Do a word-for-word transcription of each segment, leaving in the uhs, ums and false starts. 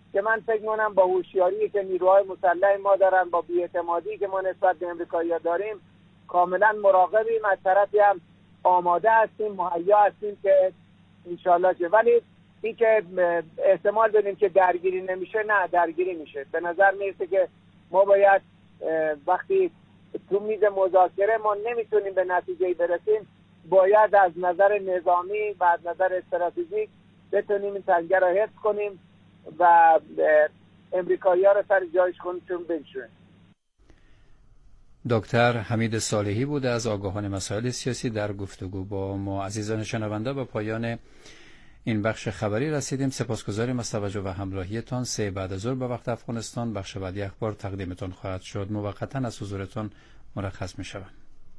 که من فکر می‌کنم با هوشیاری که نیروهای مسلح ما دارن، با بی‌اعتمادی که ما نسبت به امریکایی‌ها داریم، کاملا مراقبیم، از طرفی هم آماده هستیم، مهیا هستیم که انشالله که، ولی این که احتمال بدیم که درگیری نمیشه، نه درگیری میشه. به نظر میرسه که ما باید وقتی تو میز مذاکره ما نمیتونیم به نتیجه برسیم، باید از نظر نظامی و از نظر استراتژیک بتونیم این تنگه را حفظ کنیم و امریکایی ها را سر جایش کنیم چون بنشونیم. دکتر حمید صالحی بود از آگاهان مسائل سیاسی در گفتگو با ما. عزیزان شنونده، به پایان این بخش خبری رسیدیم. سپاسگزاریم از توجه و همراهیتان. سه بعد از ظهر به وقت افغانستان بخش بعدی اخبار تقدیمتان خواهد شد. موقتا از حضورتان مرخص می شوم.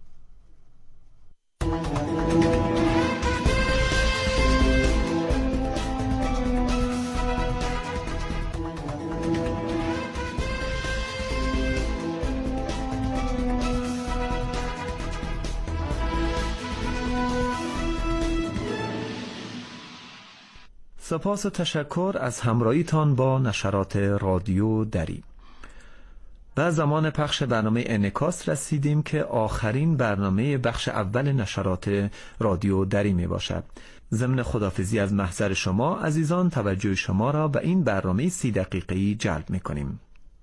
سپاس و تشکر از همراهیتان با نشرات رادیو دری. و زمان پخش برنامه انعکاس رسیدیم که آخرین برنامه بخش اول نشرات رادیو دری می باشد. ضمن خداحافظی از محضر شما عزیزان، توجه شما را به این برنامه سی دقیقه‌ای جلب می کنیم.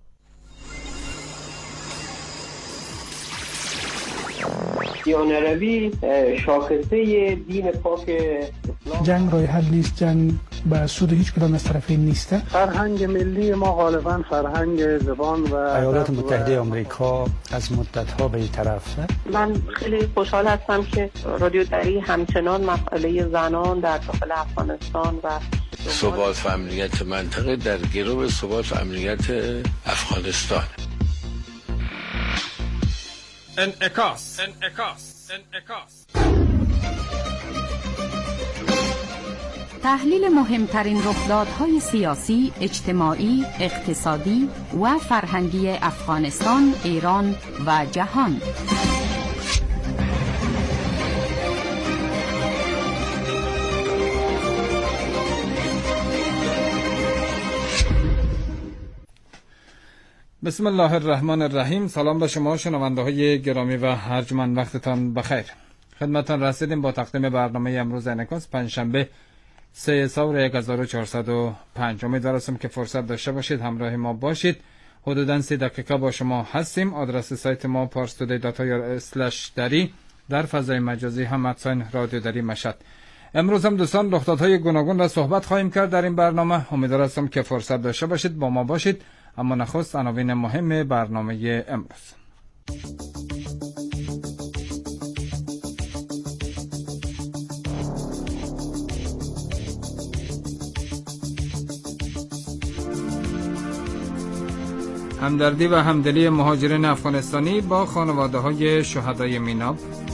دیانروی شاخصه دین پاک اسلام. جنگ راه حل نیست، جنگ به سود هیچ کدام از طرفین نیست. فرهنگ ملی ما غالبا فرهنگ زبان و ایالات متحده آمریکا از مدت‌ها به این طرف. من خیلی خوشحال هستم که رادیو دری همچنان مسئله زنان در داخل افغانستان و ثبات و امنیت منطقه در گرو ثبات و امنیت افغانستان. انعکاس انعکاس انعکاس تحلیل مهمترین رخدادهای سیاسی، اجتماعی، اقتصادی و فرهنگی افغانستان، ایران و جهان. بسم الله الرحمن الرحیم. سلام به شما شنونده های گرامی و ارجمند، وقتتان بخیر. خدمتتان رسیدیم با تقدیم برنامه امروز انعکاس پنجشنبه سه سور یک هزار و چهارصد و پنج. امیدوارم که فرصت داشته باشید همراه ما باشید. حدوداً سی دقیقه با شما هستیم. آدرس سایت ما پارس تودی دات آی آر اسلش دری، در فضای مجازی هم ادساین رادیو دری مشهد. امروز هم دوستان رخدادهای گوناگون را صحبت خواهیم کرد در این برنامه. امیدوارم که فرصت داشته باشید با ما باشید. اما نخست عناوین مهم برنامه امروز. همدردی و همدلی مهاجرین افغانستانی با خانواده‌های شهدای میناب.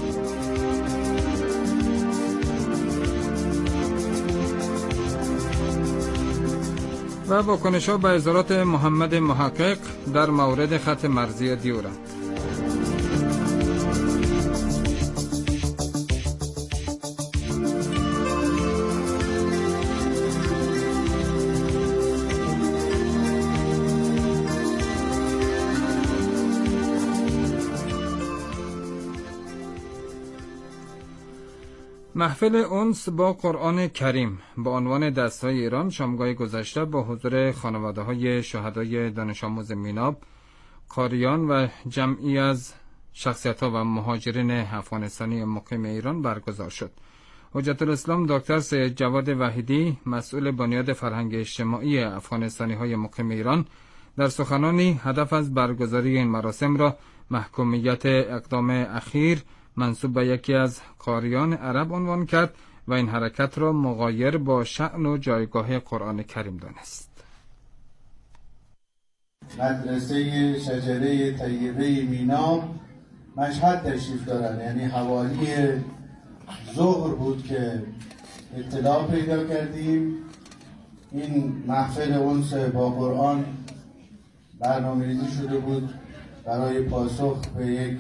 و واکنش‌ها به اظهارات محمد محقق در مورد خط مرزی دیورند. محفل انس با قرآن کریم با عنوان دستای ایران شامگاه گذشته با حضور خانواده‌های شهدای دانش آموز میناب، قاریان و جمعی از شخصیت‌ها و مهاجرین افغانستانی مقیم ایران برگزار شد. حجت الاسلام دکتر سید جواد وحیدی، مسئول بنیاد فرهنگ اجتماعی افغانستانی‌های مقیم ایران، در سخنانی هدف از برگزاری این مراسم را محکومیت اقدام اخیر منسوب به یکی از قاریان عرب عنوان کرد و این حرکت را مغایر با شأن و جایگاه قرآن کریم دانست. مدرسه شجره طیبه میناب مشهد تشریف دارد، یعنی حوالی ظهر بود که اطلاع پیدا کردیم این محفل انس با قرآن برنامه‌ریزی شده بود برای پاسخ به یک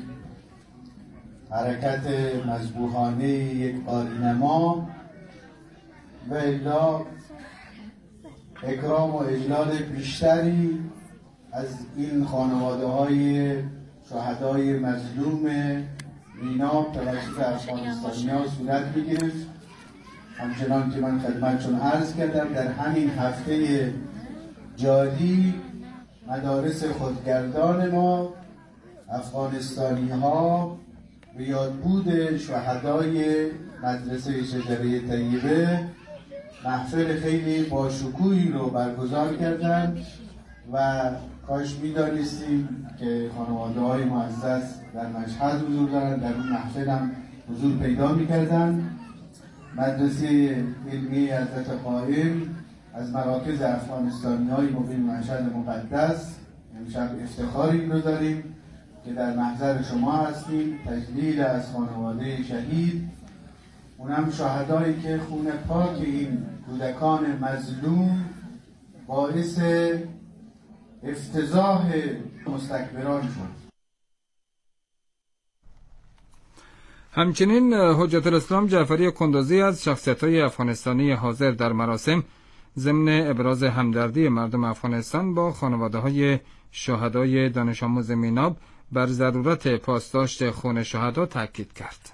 حرکت مذبوحانه یک قاری نما و الا اکرام و اجلال بیشتری از این خانواده های شهدای مظلوم میناب توسط افغانستانی ها صورت می‌گرفت. همچنان که من خدمتشون عرض کردم در همین هفته جاری مدارس خودگردان ما افغانستانی ها به یادبود شهدای مدرسه شجره طیبه محفل خیلی باشکوهی رو برگزار کردند و کاش می‌دانستیم که خانواده های معزز در مشهد حضور دارند، در اون محفل هم حضور پیدا می‌کردند. مدرسه علمی حضرت قائم از مراکز افغانستانی های مقیم مشهد مقدس، امشب افتخاری رو داریم که در محضر شما هستیم، تجلیل از خانواده شهید، اونم شهدایی که خون پاک این کودکان مظلوم باعث افتضاح مستکبران شد. همچنین حجت الاسلام جعفری کندوزی از شخصیت‌های افغانستانی حاضر در مراسم ضمن ابراز همدردی مردم افغانستان با خانواده‌های شهدای دانش آموز میناب بر ضرورت پاسداشت خون شهدا تاکید کرد.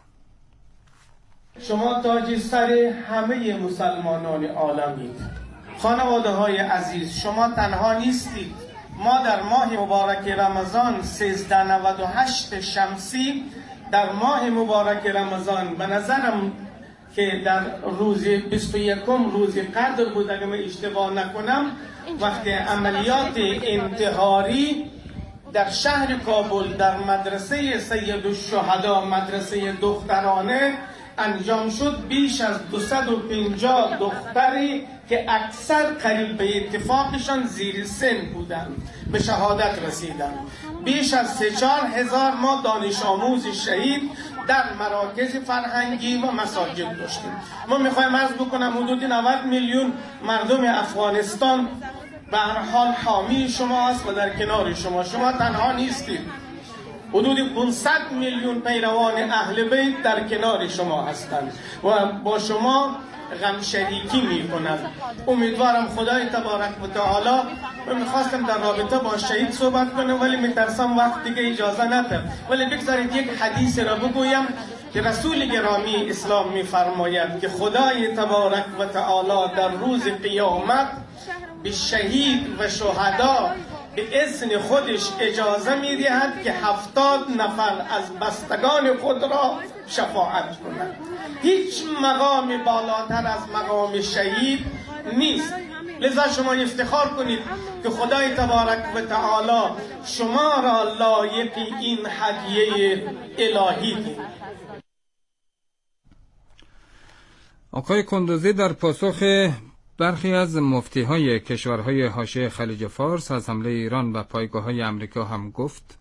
شما تاج سر همه مسلمانان عالمید. خانواده های عزیز، شما تنها نیستید. ما در ماه مبارک رمضان سیزده نود و هشت شمسی در ماه مبارک رمضان به نظرم که در روز بیست و یکم روز قدر بود اگر من اشتباه نکنم، وقتی عملیات انتحاری در شهر کابل در مدرسه سید الشهدا مدرسه دخترانه انجام شد، بیش از دویست و پنجاه دختری که اکثر قریب به اتفاقشان زیر سن بودند به شهادت رسیدند. بیش از سه چهار هزار ما دانش آموز شهید در مراکز فرهنگی و مساجد داشتیم. ما میخوایم عرض بکنم حدود نود میلیون مردم افغانستان به هر حال حامی شما است و در کنار شما. شما تنها نیستید. حدود پانصد میلیون پیروان اهل بیت در کنار شما هستند و با شما غم شریکی میکنند. امیدوارم خدای تبارک و تعالی، و میخواستم در رابطه با شهید صحبت کنم ولی میترسم وقت دیگه اجازه ندارم، ولی بگذارید یک حدیث را بگویم که رسول گرامی اسلام میفرماید که خدای تبارک و تعالی در روز قیامت به شهید و شهدا به اذن خودش اجازه میدهد که هفتاد نفر از بستگان خود را شفاعت کنند. هیچ مقام بالاتر از مقام شهید نیست. لذا شما افتخار کنید که خدای تبارک و تعالی شما را لایق این هدیه الهی دید. آقای کندوزی در پاسخ برخی از مفتی‌های کشورهای حاشیه خلیج فارس از حمله ایران و پایگاه‌های امریکا هم گفت: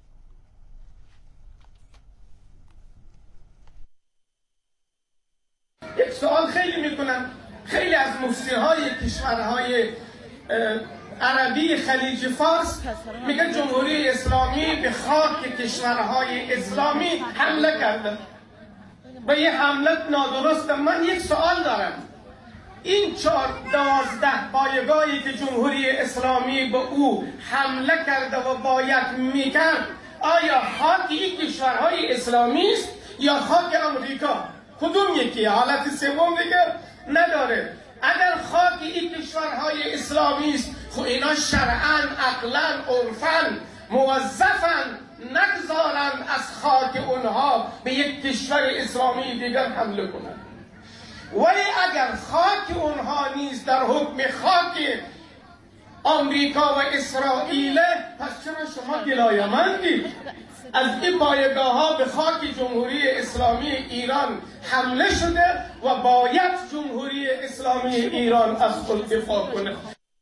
یک سوال خیلی میکنم، خیلی از مفتی‌های کشورهای عربی خلیج فارس میگه جمهوری اسلامی به خاک کشورهای اسلامی حمله کرده و یه حمله نادرسته. من یک سوال دارم، این چهار دوازده پایگاهی که جمهوری اسلامی به او حمله کرده و باید میکرد، آیا خاک این کشورهای اسلامی است یا خاک امریکا؟ کدوم یکی؟ حالت سوم دیگه نداره. اگر خاک این کشورهای اسلامی است، خب اینا شرعاً، عقلاً، عرفاً موظفن نگذارند از خاک اونها به یک کشور اسلامی دیگر حمله کنند. ولی اگر خاک اونها نیست در حکم خاک آمریکا و اسرائیل، پس چرا شما گلایه‌مندید؟ از این پایگاه ها به خاک جمهوری اسلامی ایران حمله شده و باید جمهوری اسلامی ایران از خود دفاع کنه.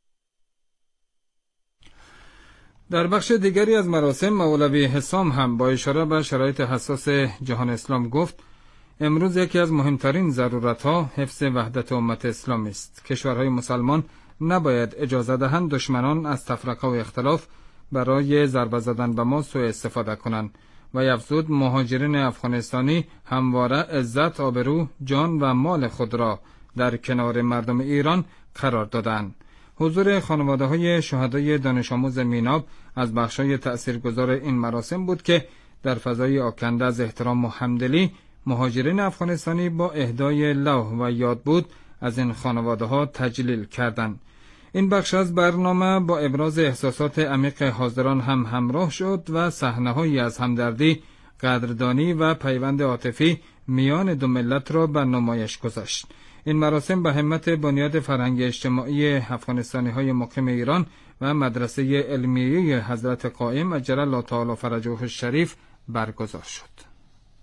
در بخش دیگری از مراسم مولوی حسام هم با اشاره به شرایط حساس جهان اسلام گفت: امروز یکی از مهمترین ضرورت‌ها حفظ وحدت امت اسلام است. کشورهای مسلمان نباید اجازه دهند دشمنان از تفرقه و اختلاف برای ضربه زدن به ما سوء استفاده کنند و افزود مهاجرین افغانستانی همواره عزت، آبرو، جان و مال خود را در کنار مردم ایران قرار دادند. حضور خانواده‌های شهدای دانش آموز میناب از بخش‌های تأثیرگذار این مراسم بود که در فضای آکنده از احترام و همدلی مهاجرین افغانستانی با اهدای لوح و یادبود از این خانواده‌ها تجلیل کردند. این بخش از برنامه با ابراز احساسات عمیق حاضران هم همراه شد و صحنه‌هایی از همدردی، قدردانی و پیوند عاطفی میان دو ملت را به نمایش گذاشت. این مراسم به همت بنیاد فرهنگ اجتماعی افغانستانی‌های مقیم ایران و مدرسه علمیه حضرت قائم عجل الله تعالی فرجه الشریف برگزار شد.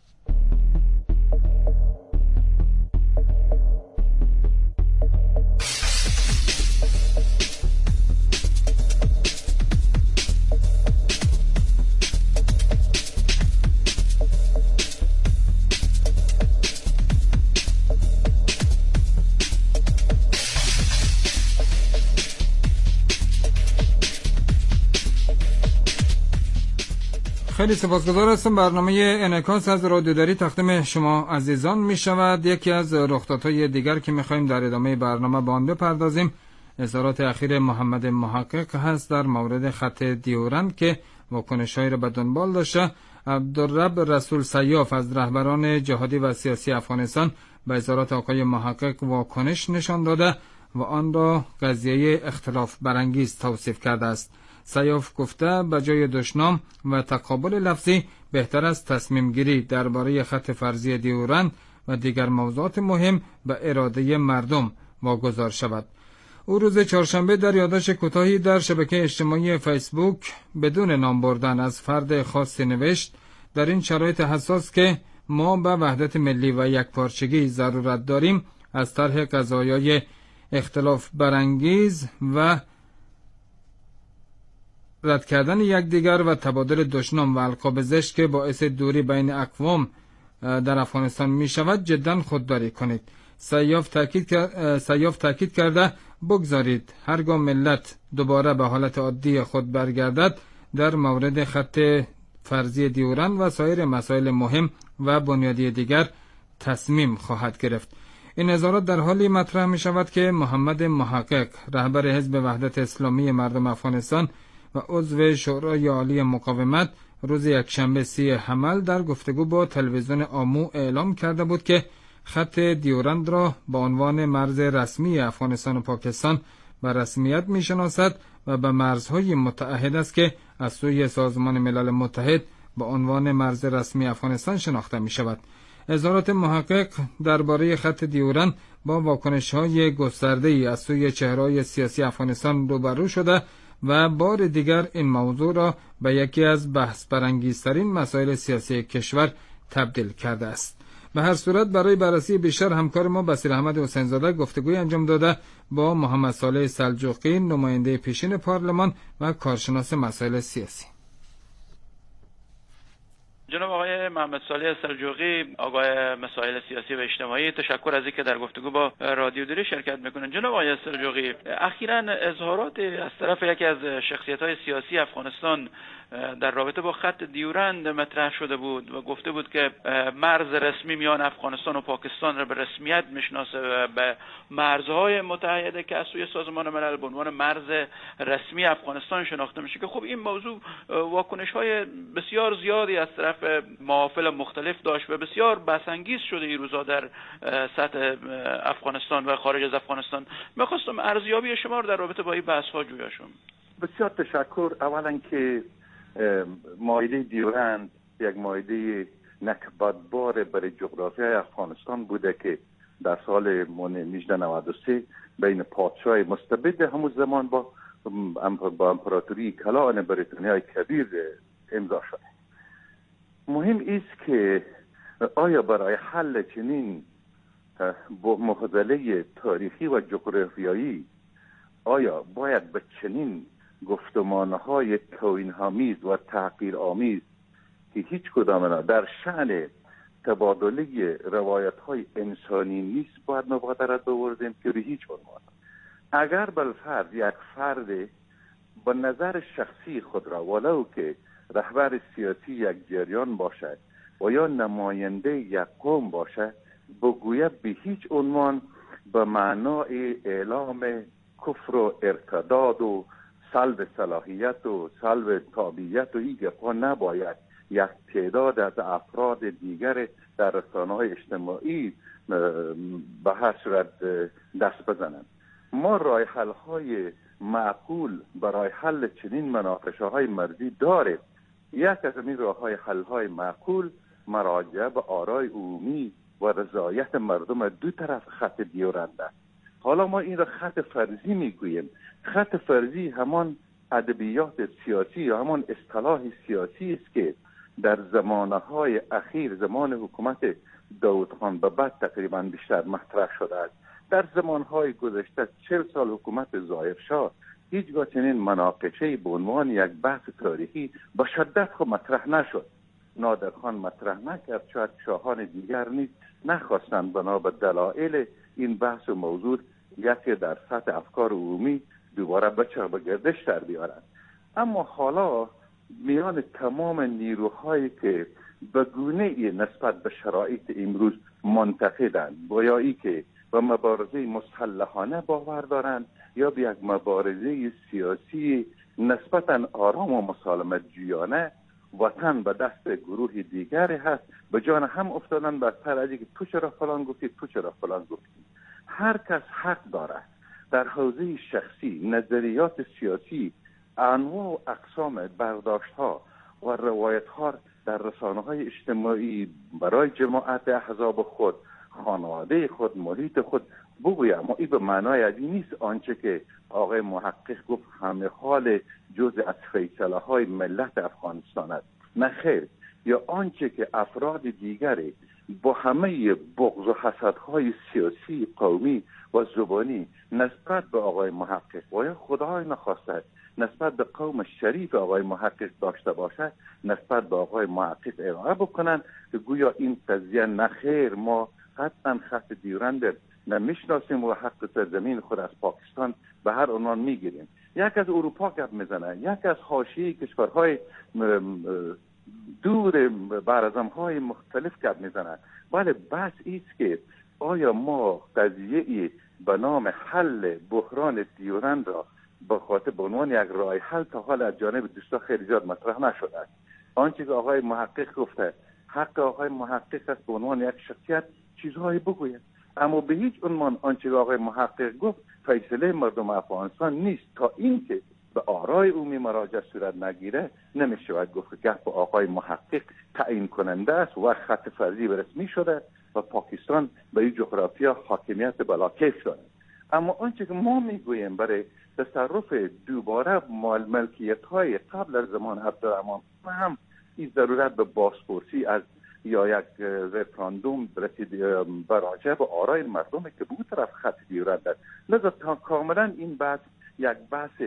خیلی سپاسگزار هستم. برنامه انعکاس از رادیو دری تقدیم شما عزیزان می شود. یکی از رخدادهای دیگر که می خواهیم در ادامه برنامه به آن بپردازیم اظهارات اخیر محمد محقق هست در مورد خط دیورند که واکنش‌هایی را به دنبال داشته. عبدالرب رسول سیاف از رهبران جهادی و سیاسی افغانستان به اظهارات آقای محقق واکنش نشان داده و آن را قضیه اختلاف برانگیز توصیف کرده است. سیاف گفته به جای دشنام و تقابل لفظی بهتر است تصمیم گیری درباره خط فرضی دیورند و دیگر موضوعات مهم به اراده مردم واگذار شود. او روز چهارشنبه در یادداشت کوتاهی در شبکه اجتماعی فیسبوک بدون نام بردن از فرد خاصی نوشت: در این شرایط حساس که ما به وحدت ملی و یکپارچگی ضرورت داریم، از طرح قضایای اختلاف برانگیز و رد کردن یکدیگر و تبادل دشنام و القاب زشت که باعث دوری بین اقوام در افغانستان می شود جدا خودداری کنید. سیاف تاکید سیاف تاکید کرده بگذارید هرگاه ملت دوباره به حالت عادی خود برگردد در مورد خط فرضی دیورند و سایر مسائل مهم و بنیادی دیگر تصمیم خواهد گرفت. این اظهارات در حالی مطرح می شود که محمد محقق رهبر حزب وحدت اسلامی مردم افغانستان و عضو شورای عالی مقاومت روز یکشنبه سی حمل در گفتگو با تلویزیون آمو اعلام کرده بود که خط دیورند را با عنوان مرز رسمی افغانستان و پاکستان به رسمیت می‌شناسد و به مرزهای متعهد است که از سوی سازمان ملل متحد با عنوان مرز رسمی افغانستان شناخته می‌شود. اظهارات محقق درباره خط دیورند با واکنش‌های گسترده‌ای از سوی چهره‌های سیاسی افغانستان روبرو شده و بار دیگر این موضوع را به یکی از بحث برانگیزترین مسائل سیاسی کشور تبدیل کرده است. به هر صورت برای بررسی بیشتر همکار ما بصیر احمد حسین زاده گفتگوی انجام داده با محمد صالح سلجوقی، نماینده پیشین پارلمان و کارشناس مسائل سیاسی. جناب آقای محمد صالح سلجوقی، آقای مسائل سیاسی و اجتماعی، تشکر از اینکه در گفتگو با رادیو دری شرکت میکنن. جناب آقای سلجوقی، اخیراً اظهارات از طرف یکی از شخصیت‌های سیاسی افغانستان در رابطه با خط دیورند مطرح شده بود و گفته بود که مرز رسمی میان افغانستان و پاکستان را به رسمیت میشناسه و به مرزهای متحده که از سوی سازمان ملل به عنوان مرز رسمی افغانستان شناخته میشه، که خب این موضوع واکنش‌های بسیار زیادی از طرف محافل مختلف داشت و بسیار بحث‌انگیز شده این روزا در سطح افغانستان و خارج از افغانستان. می‌خواستم ارزیابی شما رو در رابطه با این بحث‌ها جویاشم. بسیار تشکر. اولا که مایده دیورند یک مایده نکبتبار برای جغرافیای افغانستان بوده که در سال هجده نود و سه بین پادشاه مستبد همون زمان با با امپراتوری کلان بریتانیای کبیر امضا شده. مهم است که آیا برای حل چنین معضله تاریخی و جغرافیایی آیا باید به چنین گفتمانهای توهین‌آمیز و تحقیرآمیز که هیچ کدام در شأن تبادله روایت‌های انسانی نیست باید مبادرت بوردیم که به هیچ عنوان. اگر بالفرض یک فرد با نظر شخصی خود را ولو که رهبر سیاسی یک جریان باشد و یا نماینده یک قوم باشد بگوید به هیچ عنوان به معنای اعلام کفر و ارتداد و سلب صلاحیت و سلب تابعیت و این گپا نباید یک تعداد از افراد دیگر در رسانه‌های اجتماعی به هر صورت دست بزنند. ما راه حل‌های معقول برای حل چنین مناقشه‌های مرزی داریم. یک از این راه‌های حل‌های معقول مراجعه به آرای عمومی و رضایت مردم دو طرف خط دیورند است. حالا ما این را خط فرضی میگوییم. خط فرضی همان ادبیات سیاسی یا همان اصطلاح سیاسی است که در زمانه‌های اخیر، زمان حکومت داود خان به بعد تقریبا بیشتر مطرح شده است. در زمانهای گذشته چهل سال حکومت ظاهرشاه هیچگاه چنین مناقشه به عنوان یک بحث تاریخی با شدت خود مطرح نشد. نادر خان مطرح نکرد، شاید شاهان دیگر نیز نخواستند بنا به دلایل این بحث و موضوع یکی در سطح افکار عمومی دوباره بچه به گردش در بیارند. اما حالا میان تمام نیروهایی که به گونه‌ای نسبت به شرایط امروز منتقدند، گویایی که به مبارزه مسلحانه باور دارند یا به یک مبارزه سیاسی نسبتاً آرام و مسالمت جویانه، وطن به دست گروه دیگری هست، به جان هم افتادن به سر از که تو چرا فلان گفتی، تو چرا فلان گفتی. هر کس حق داره در حوزه شخصی نظریات سیاسی انواع و اقسام برداشت ها و روایت ها در رسانه های اجتماعی برای جماعت احزاب خود، خانواده خود، محیط خود بگویم. اما این به معنای از این نیست آنچه که آقای محقق گفت همه حال جزء از فیصله های ملت افغانستان است. نه خیر. یا آنچه که افراد دیگری با همه بغض و حسدهای سیاسی، قومی و زبانی نسبت به آقای محقق و یا خدای نخواسته نسبت به قوم شریف آقای محقق داشته باشد، نسبت به آقای محقق ارائه بکنند که گویا این قضیه نخیر، ما قطعا خط دیورند نمیشناسیم و حق سرزمین خود از پاکستان به هر عنوان میگیریم. یک از اروپا گپ میزنه، یک از حاشیه کشورهای دور برازم‌های مختلف گپ میزنه. بله، بحث ایست که آیا ما قضیه به نام حل بحران دیورند را به خاطر به عنوان یک راه حل تا حال از جانب دوستا خیلی زیاد مطرح نشده است. آنچه که آقای محقق گفته، حق آقای محقق است به عنوان یک شخصیت چیزهایی بگوید، اما به هیچ عنوان آنچه که آقای محقق گفت فیصله مردم افغانستان نیست. تا اینکه به آرای عمومی مراجعه صورت نگیره نمیشود گفت که گفت آقای محقق تعیین کننده است و خط فرضی به رسمی شده و پاکستان به این جغرافیا حاکمیت بلاکیف داره. اما آنچه که ما میگوییم برای تصرف دوباره مال ملکیت های قبل از زمان عبدالرحمن هم این ضرورت به بازپرسی از یا یک رفراندوم رسید براجع به آرای مردم که به اون طرف خط دیورند است. لذا تا کاملا این بحث یک بحث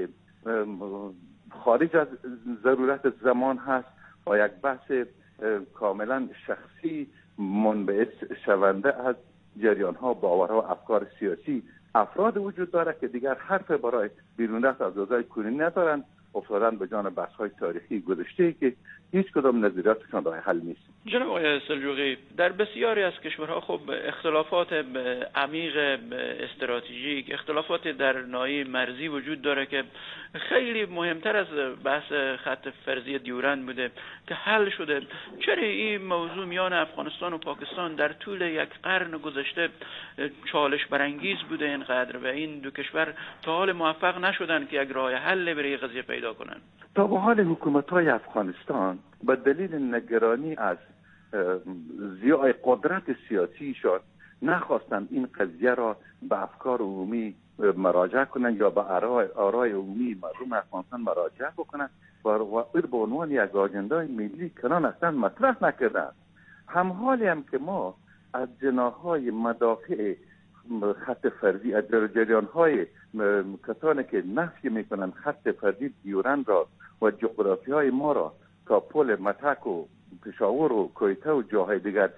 خارج از ضرورت زمان هست و یک بحث کاملا شخصی منبعث شونده از جریان ها، باورها و افکار سیاسی افراد وجود داره که دیگر حرف برای بیرون رفت از اوضاع کنونی ندارند، افتادن به جان بحث های تاریخی گذشته که هیچ کدام نظریاتشان راه حل نیست. جناب آقای سلجوقی، در بسیاری از کشورها خب اختلافات عمیق استراتژیک، اختلافات در ناحیه مرزی وجود داره که خیلی مهمتر از بحث خط فرضی دیورند بوده که حل شده. چرا این موضوع میان افغانستان و پاکستان در طول یک قرن گذشته چالش برانگیز بوده اینقدر و این دو کشور تا حال موفق نشدن که یک راه حل برای قضیه پیدا کنن؟ تا به حال حکومت‌های افغانستان به دلیل نگرانی از زیای قدرت سیاسی شد نخواستند این قضیه را به افکار عمومی مراجعه کنند یا به آرای, آرای عمومی مردم افغانستان مراجعه بکنند و این به عنوان یک آجندای ملی کنان اصلا مطرح نکردند. همحالی هم که ما از جناح‌های مدافع خط فردی، از جریان‌های کسانی که نفی میکنند خط فردی دیورند را و جغرافی های ما را تا پل متک و پشاور و کویته و جاهای دیگر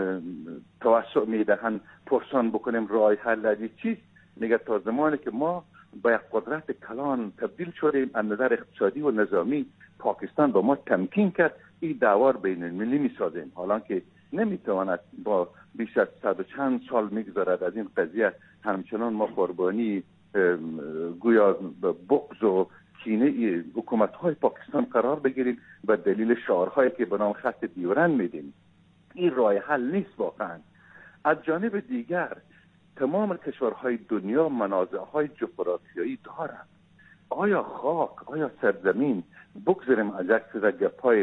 توسع میدهند پرسان بکنیم راه حل چیست؟ میگه تا زمانی که ما با یک قدرت کلان تبدیل شدیم از نظر اقتصادی و نظامی پاکستان با ما تمکین کرد، این دعوار بین المللی میسازیم، حالا که نمیتواند با بیش از صد و چند سال میگذارد از این قضیه همچنان ما قربانی گویا بغض و کینه حکومت‌های پاکستان قرار بگیریم و دلیل شعارهایی که به نام خط دیورن میدیم. این راه حل نیست واقعا. از جانب دیگر تمام کشورهای دنیا منازعهای جغرافیایی دارند. آیا خاک، آیا سرزمین، بگذاریم از یک سری گپ‌های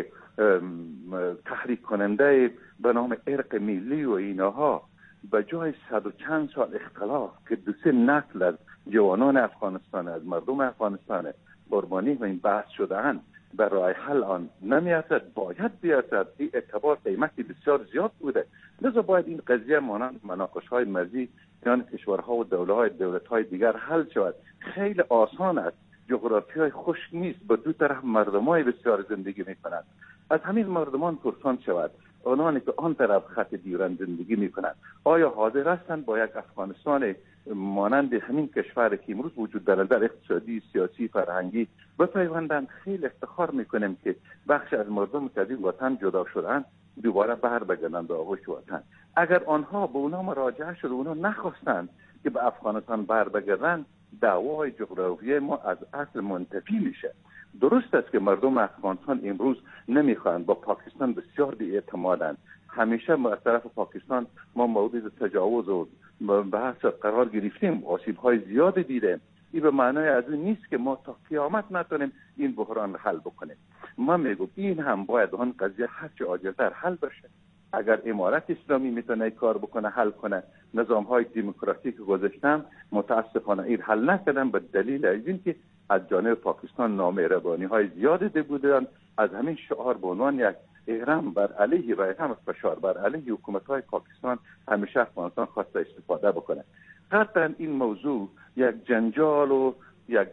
تحریک کننده به نام ارق ملی و اینها، به جای صد و چند سال اختلاف که دو سه نسل از جوانان افغانستان، از مردم افغانستان قربانی و این بحث شده‌اند، برای حل آن نمی‌آید، باید بیاید. این اعتبار قیمتی بسیار زیاد بوده. لذا باید این قضیه مانند مناقشه‌های مرزی میان کشورها و دولت‌های دولت‌های دیگر حل شود. خیلی آسان است. جغرافیای خشک نیست. به دو طرف مردمای بسیار زندگی می‌کنند. از همین مردمان پرسان شود آنانی که آن طرف خط دیورن زندگی می‌کنند آیا حاضر هستند با یک افغانستان مانند همین کشور که امروز وجود دارد در اقتصادی، سیاسی، فرهنگی بپیوندند؟ خیلی افتخار میکنیم که بخش از مردم که از این وطن جدا شدند دوباره بر بگردند به آغوش وطن. اگر آنها به اونا مراجعه شد و اونا نخواستند که به افغانستان بر بگردند، دعوای جغرافیایی ما از اصل منتفی میشه. درست است که مردم افغانستان امروز نمیخواهند، با پاکستان بسیار بی‌اعتمادند. همیشه از طرف پاکستان ما مورد تجاوز و بحث قرار گرفتیم، آسیب‌های زیاد دیدیم. این به معنای از این نیست که ما تا قیامت نتونیم این بحران حل بکنیم. ما میگم این هم باید آن قضیه هرچه عاجل‌تر حل بشه. اگر امارت اسلامی میتونه کار بکنه، حل کنه، نظام‌های دموکراتیک گذاشتم متاسفانه این حل نکردن به دلیل از اینکه از جانب پاکستان نامهربانی‌های زیادی بودند. از همین شعار به عنوان یک احرام بر علیه و هم فشار بر علیه حکومت‌های پاکستان همیشه افغانستان خواسته استفاده بکنه. قطعا این موضوع یک جنجال و یک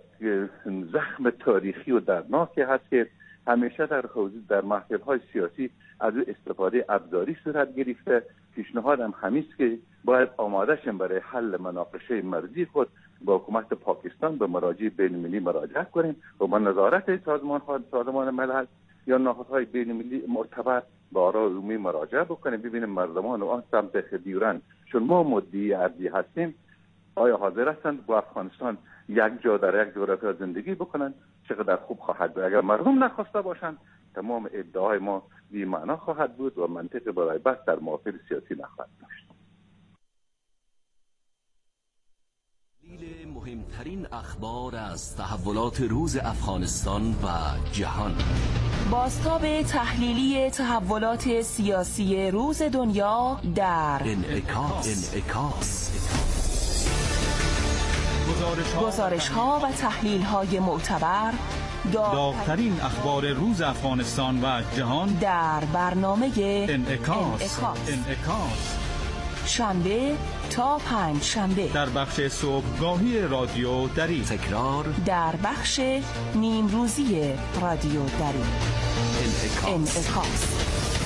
زخم تاریخی و دردناکی هست که همیشه در حوزه در محفل‌های سیاسی از استفاده ابزاری صورت گرفته. پیشنهادم همین است که باید آماده شیم برای حل مناقشه مرزی خود با حکومت پاکستان به مراجع بین‌المللی مراجعه کنیم و با نظارت سازمان‌ها سازمان ملل یا نهادهای بین‌المللی معتبر به آراء عمومی مراجعه بکنیم، ببینیم مردمان و آن سمت دیورن چون ما مدعی ارضی هستیم آیا حاضر هستند با افغانستان یک جا در یک جغرافیا زندگی بکنند. چقدر خوب خواهد بود. اگر مردم نخواسته باشند تمام ادعای ما بی معنا خواهد بود و منطق برای بحث در محافل سیاسی نخواهد داشت. مهمترین اخبار از تحولات روز افغانستان و جهان. بازتاب تحلیلی تحولات سیاسی روز دنیا در انعکاس. انعکاس. گزارش ها و تحلیل های معتبر، داغ‌ترین اخبار روز افغانستان و جهان در برنامه انعکاس. انعکاس. شنبه تا پنج شنبه در بخش صبحگاهی رادیو دری، تکرار در بخش نیم روزی رادیو دری. انعکاس. انعکاس.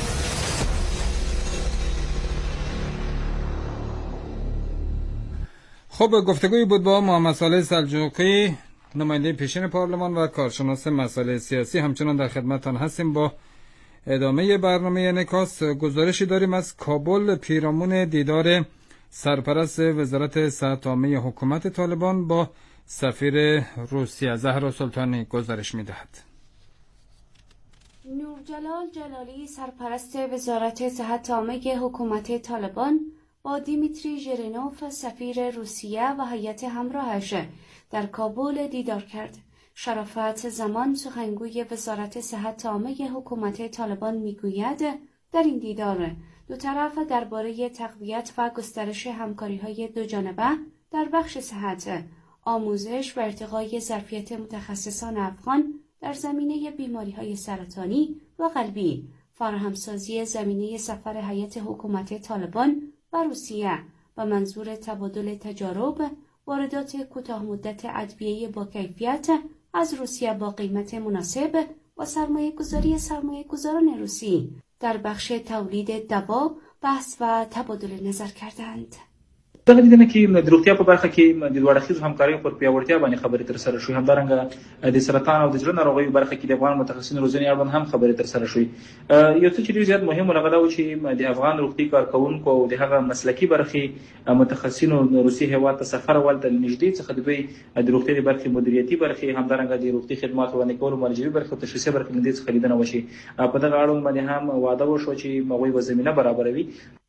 خب گفتگویی بود با محمد صالح سلجوقی، نماینده پیشین پارلمان و کارشناس مسائل سیاسی. همچنان در خدمتتان هستیم با ادامه برنامه انعکاس. گزارشی داریم از کابل پیرامون دیدار سرپرست وزارت صحت عامه حکومت طالبان با سفیر روسیه. زهرا سلطانی گزارش می‌دهد. نورجلال جلالی سرپرست وزارت صحت عامه حکومت طالبان با دیمیتری ژرینوف سفیر روسیه و هیئت همراهش در کابل دیدار کرد. شرافت زمان سخنگوی وزارت صحت عامه حکومت طالبان میگوید در این دیدار دو طرف درباره تقویت و گسترش همکاری‌های دو جانبه در بخش صحت، آموزش و ارتقای ظرفیت متخصصان افغان در زمینه بیماری‌های سرطانی و قلبی، فراهمسازی زمینه سفر هیئت حکومت طالبان و روسیه و منظور تبادل تجارب، واردات کوتاه مدت ادویه با کیفیت از روسیه با قیمت مناسب و سرمایه گذاری سرمایه گذاران روسی در بخش تولید دوا بحث و تبادل نظر کردند. دغه لیدنه کې د روغتیا په برخه کې د دوه اړخیزو همکاریو پر پیاوړتیا باندې خبرې ترسره شوې. همدارنګه د سرطان او د زړه ناروغیو برخه کې د افغان متخصصینو روزنې اړوند هم خبرې ترسره شوې. یو څه چې ډېر زیات مهم و هغه دا و چې د افغان روغتي کارکوونکو او د هغه مسلکي برخې متخصصینو روسي هېواد ته سفر ول د نږدې څخه د دوی د روغتیا د برخې مدیریتي برخې، همدارنګه د روغتي خدماتو وړاندې کولو مالجوي برخې او تشخیصي برخې له دې څخه لیدنه وشي. په دغه اړوند باندې هم وعده وشو چې هغوی به زمینه برابروي.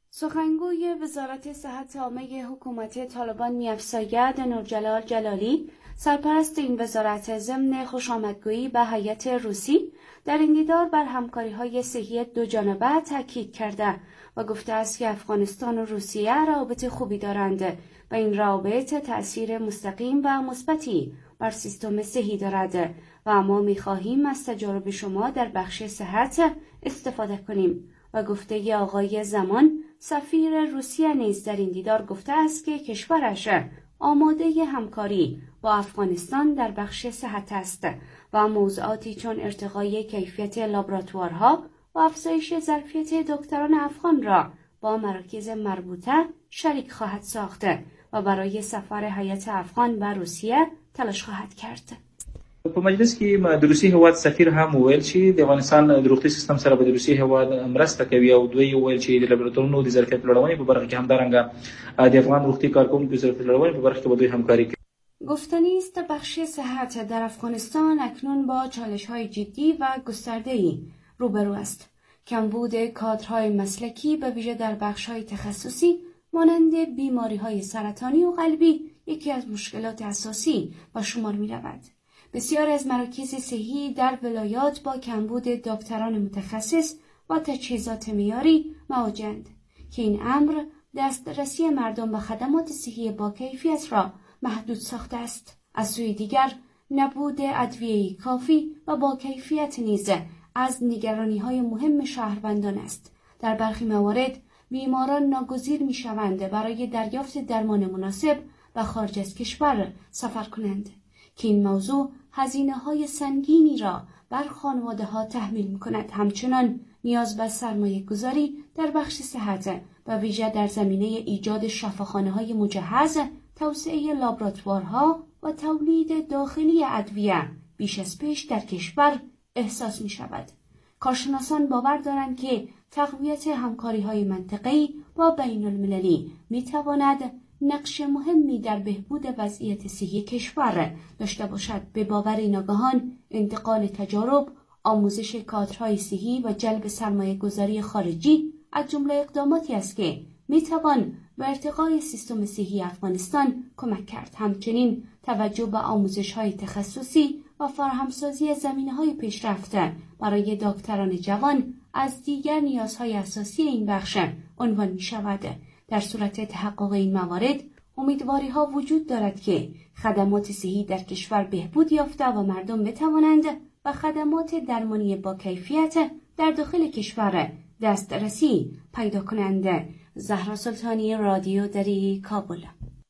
سخنگوی وزارت صحت عامه حکومت طالبان میافزاید نورجلال جلالی، سرپرست این وزارت، ضمن خوشامدگویی به هیئت روسی در این دیدار بر همکاری‌های صحی دوجانبه تاکید کرده و گفته است که افغانستان و روسیه روابط خوبی دارند و این روابط تأثیر مستقیم و مثبتی بر سیستم صحی دارد و ما می‌خواهیم از تجارب شما در بخش صحت استفاده کنیم. و گفته آقای زمان، سفیر روسیه نیز در این دیدار گفته است که کشورش آماده همکاری با افغانستان در بخش صحت است و موضوعاتی چون ارتقای کیفیت لابراتوارها و افزایش ظرفیت دکتران افغان را با مراکز مربوطه شریک خواهد ساخت و برای سفر هیئت افغان به روسیه تلاش خواهد کرد. په مجلس کې د روسي هېواد سفیر هم وویل چې د افغانستان د روغتي سیستم سره به د روسي هېواد مرسته کوي او دوی وویل چې د لابراتوارونو د ظرفیت لوړونې په برخه کې همدارنګه د افغان روغتي کارکوونکو د ظرفیت لوړونې په برخه کې به دوی همکاري کوي. گفتنی است بخش صحت در افغانستان اکنون با چالش‌های جدی و گسترده‌ای روبرو است. کمبود کادرهای مسلکی به ویژه در بخش‌های تخصصی مانند بیماری‌های سرطانی و قلبی یکی از مشکلات اساسی به شمار می‌رود. بسیار از مراکز صحی در ولایات با کمبود دکتران متخصص و تجهیزات معیاری مواجه‌اند که این امر دسترسی مردم به خدمات صحی با کیفیت را محدود ساخته است. از سوی دیگر نبود ادویه کافی و با کیفیت نیز از نگرانی‌های مهم شهروندان است. در برخی موارد بیماران ناگزیر می‌شوند برای دریافت درمان مناسب به خارج از کشور سفر کنند که این موضوع هزینه‌های سنگینی را بر خانواده‌ها تحمیل می‌کند. همچنان نیاز به سرمایه گذاری در بخش صحت و ویژه در زمینه ایجاد شفاخانه‌های مجهز، توسعه لابراتوارها و تولید داخلی ادویه بیش از پیش در کشور احساس می‌شود. کارشناسان باور دارند که تقویت همکاری‌های منطقه‌ای با بین‌المللی می‌تواند نقش مهمی در بهبود وضعیت صحی کشور داشته باشد. به باور ناگهان انتقال تجارب، آموزش کادرهای صحی و جلب سرمایه‌گذاری خارجی از جمله اقداماتی است که میتوان به ارتقای سیستم صحی افغانستان کمک کرد. همچنین توجه به آموزش‌های تخصصی و فراهمسازی زمینه‌های پیشرفته برای دکتران جوان از دیگر نیازهای اساسی این بخش عنوان می‌شود. در صورت تحقق این موارد امیدواری ها وجود دارد که خدمات صحی در کشور بهبود یافته و مردم بتوانند به خدمات درمانی با کیفیت در داخل کشور دسترسی پیدا کنند. زهرا سلطانی، رادیو دری، کابل.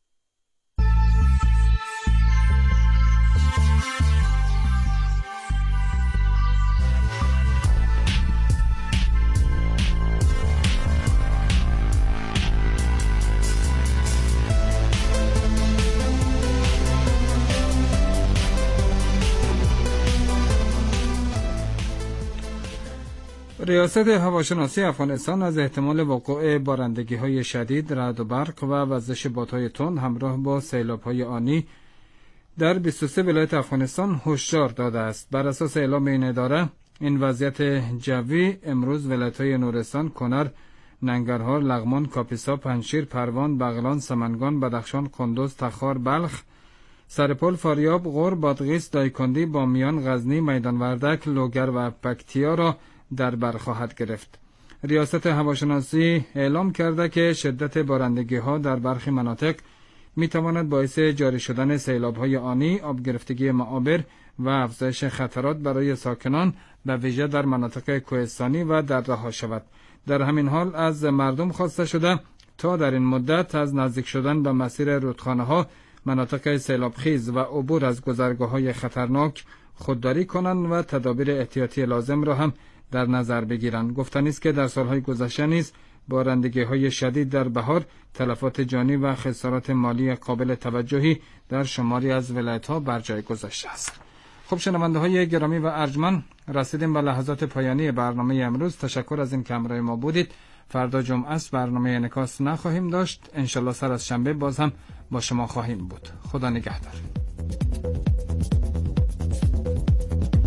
ریاست هواشناسی افغانستان از احتمال وقوع بارندگی‌های شدید، رعد و برق و وزش بادهای تند همراه با سیلاب‌های آنی در بیست و سه ولایت افغانستان هشدار داده است. بر اساس اعلام این اداره، این وضعیت جوی امروز ولایت‌های نورستان، کنر، ننگرهار، لغمان، کاپیسا، پنجشیر، پروان، بغلان، سمنگان، بدخشان، قندوز، تخار، بلخ، سرپل، فاریاب، غور، بادغیس، دایکندی، بامیان، غزنی، میدان وردک، لوگر و پکتیا را در بر خواهد گرفت. ریاست هواشناسی اعلام کرده که شدت بارندگی‌ها در برخی مناطق می‌تواند باعث جاری شدن سیلاب‌های آنی، آب گرفتگی معابر و افزایش خطرات برای ساکنان به ویژه در مناطق کوهستانی و دره‌ها شود. در همین حال از مردم خواسته شده تا در این مدت از نزدیک شدن به مسیر رودخانه‌ها، مناطق سیلابخیز و عبور از گذرگاه‌های خطرناک خودداری کنند و تدابیر احتیاطی لازم را هم در نظر بگیرند. گفتنی است که در سالهای گذشته نیز بارندگی های شدید در بهار تلفات جانی و خسارات مالی قابل توجهی در شماری از ولایت‌ها بر جای گذاشته است. خب شنونده های گرامی و ارجمند، رسیدیم به لحظات پایانی برنامه امروز. تشکر از این که همراه ما بودید. فردا جمعه است، برنامه انعکاس نخواهیم داشت. انشالله سر از شنبه باز هم با شما خواهیم بود. خدا نگهدار.